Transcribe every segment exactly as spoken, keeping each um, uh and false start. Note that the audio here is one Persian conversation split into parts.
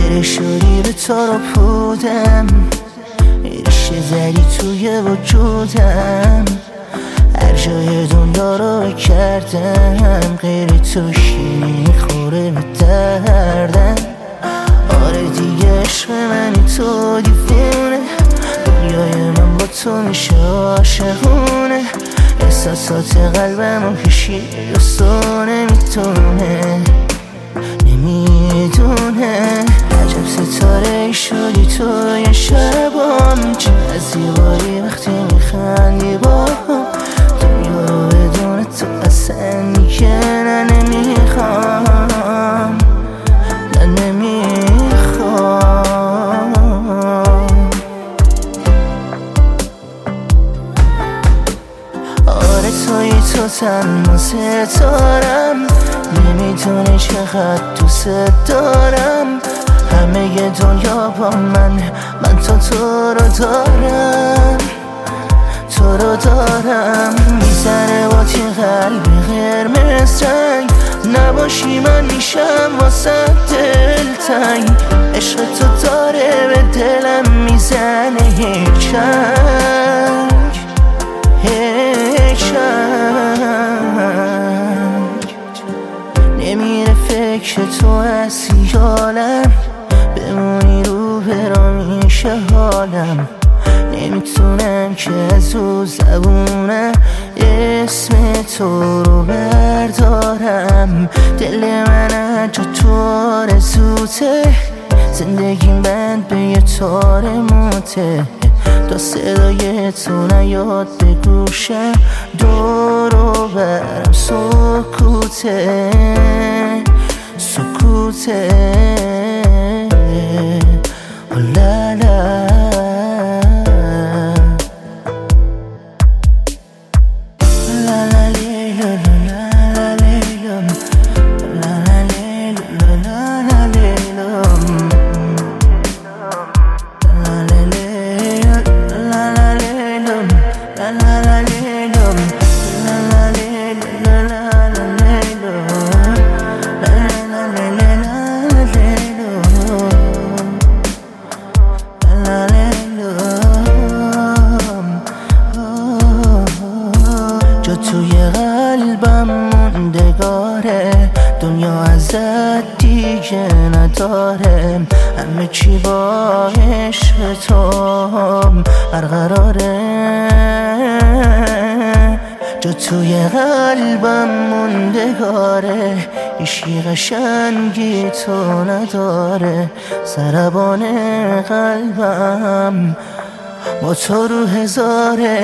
غیر شدی به تو رو پودم، رشته زدی توی وجودم، هر جای دنیا رو کردم غیر تو شیرین خوره به دردم. آره دیگه عشق منی تو دیوونه، دنیای من با تو میشه عاشقونه، احساسات قلبمو کشی دوستو نمیتونه نمیدونه. عجب ستاره ای شدی توی شبام، چقدر زیبایی وقتی میخندی با هم، دنیا رو بدون تو اصلا دیگه نه نمیخوام نه نمیخوام. آره توی تو تنها ستارم، نمیدونی چقدر دوست دارم، همه دنیا با من، من تو تو رو دارم تو رو دارم. میزنه با تی قلب قرمز رنگ، نباشی من میشم واسه دلتنگ، عشق تو داره به دلم میزنه یک چنگ یک چنگ. نمیره فکر تو از خیالم، بمونی رو برامیشه حالم، نمیتونم که از او زبونم اسم تو رو بردارم. دل من جا تو آرزوته، زندگیم بند به یه تار موته، تا صدای تو نیاد به گوشم دور و برم سکوته سکوته. لا لا توی قلبم موندگاره، دنیا ازت دیگه نداره، همه چی با عشق تو برقراره. جا توی قلبم موندگاره، عشقی قشنگی تو نداره، ضربان قلبم با تو رو هزاره.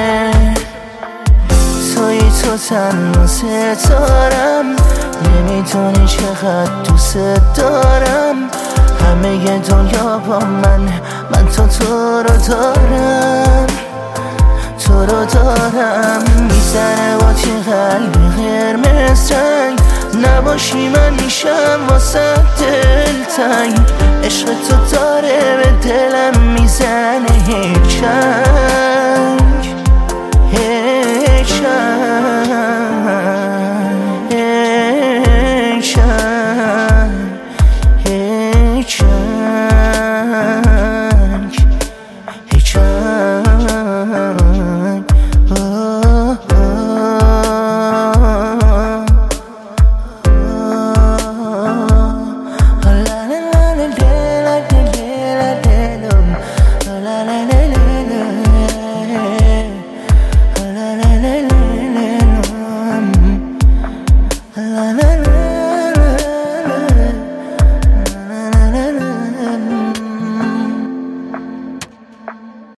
توی تو تنها ستارم، نمیدونی چقدر دوست دارم، همه دنیا با من، من تو تو رو دارم تو رو دارم. میزنه با تی قلب قرمز رنگ، نباشی من میشم واسه دلتنگ، عشق تو داره به دلم میزنه یک چنگ